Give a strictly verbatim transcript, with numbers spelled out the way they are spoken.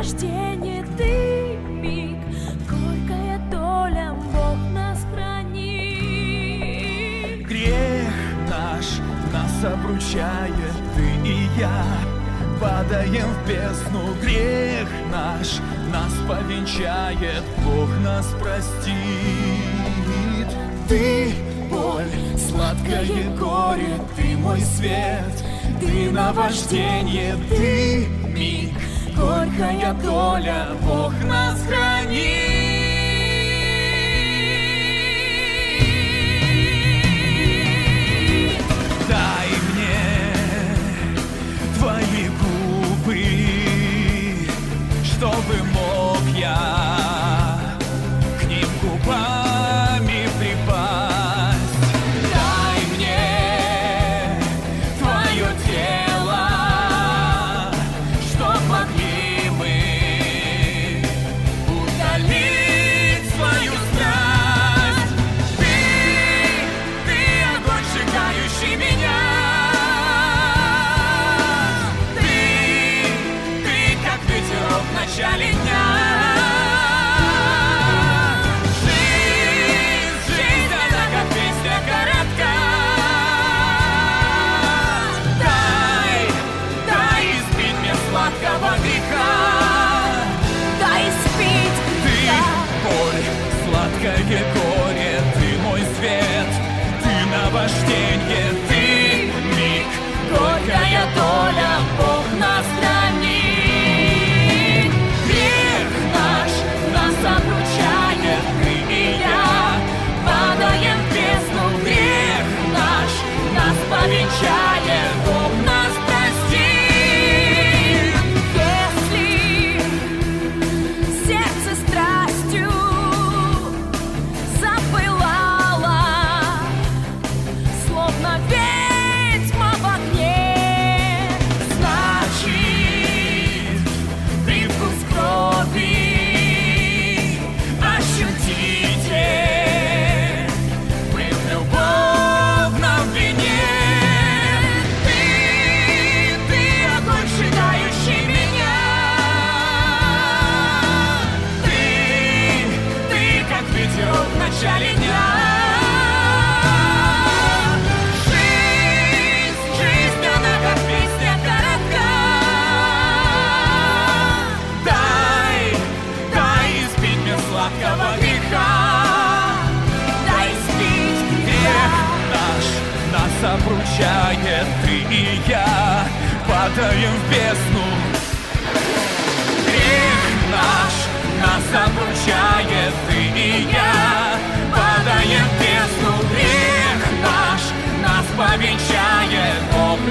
наваждение ты миг, горькая доля, Бог нас храни. Грех наш нас обручает, ты и я падаем в бездну. Грех наш нас повенчает, Бог нас простит. Ты боль, сладкое горе, ты мой свет, ты наваждение, ты миг, горькая доля, Бог нас хранит. Дай мне твои губы, чтобы мог я к ним губами припасть. Дай мне твое тело, чтоб могли мы удалить свою страсть. Ты, ты огонь, сжигающий меня. Ты, ты как ветерок в начале дня. Жизнь, жизнь, она как песня коротка. Дай, дай испить мне сладкого греха. Дай спить, Ты боль, сладкое горе, ты мой свет, ты наваждение, ты миг, горькая доля, Бог нас хранит. Грех наш нас обручает, ты и я падаем в бездну. Грех наш нас повенчает, Бог нас простит. если сердце страстью запылало, словно ведьма в огне, Значит, привкус крови ощутите вы в любовном вине. Ты, ты огонь, сжигающий меня. Ты, ты как ветерок в начале дня. Жизнь, жизнь, она как песня коротка. Дай, дай испить мне сладкого греха. дай спить, Грех наш нас обручает, ты и я падаем в бездну. Грех наш нас обручает, ты и я падаем в бездну. Грех наш нас повенчает, Бог